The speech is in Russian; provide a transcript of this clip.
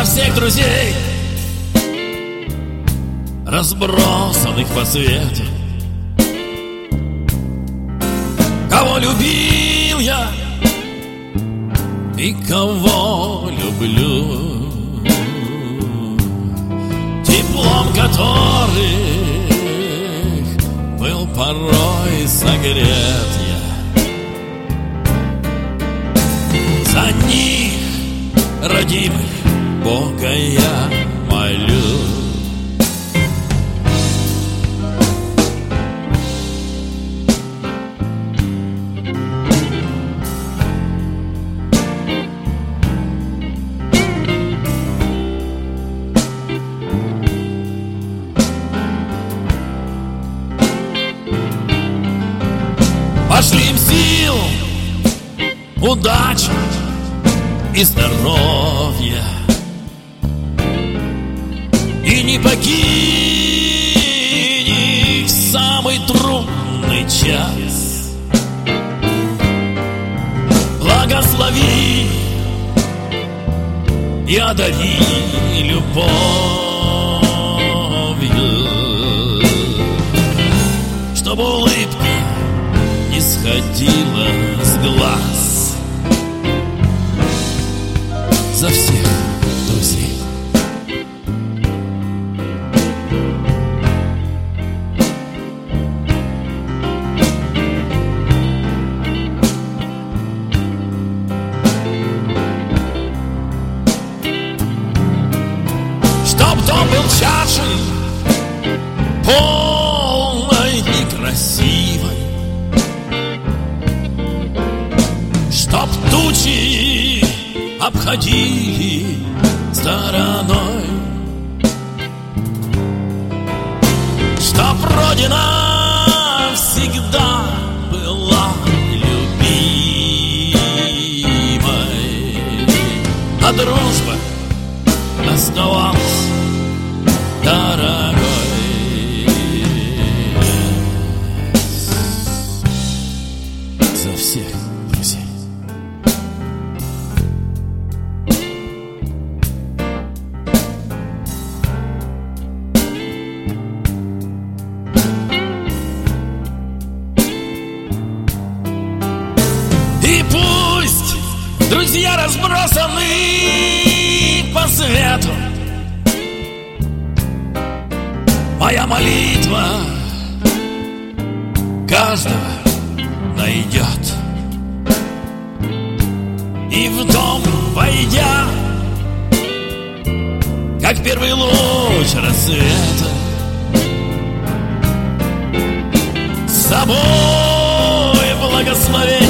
за всех друзей, разбросанных по свету. Кого любил я и кого люблю, теплом которых был порой согрет я. За них, родимых, Бога я молю. Пошли им сил, удачи и здоровья, и не покинь их в самый трудный час. Благослови и одари любовью, чтобы улыбка не сходила с глаз. За всех друзей. Чтоб дом был чашей полной и красивой, чтоб тучи обходили стороной, чтоб Родина всегда была любимой, а дружба оставалась дорогой. За всех друзей. И пусть друзья разбросаны по свету, моя молитва каждого найдет. И в дом войдя, как первый луч рассвета, с собой благословен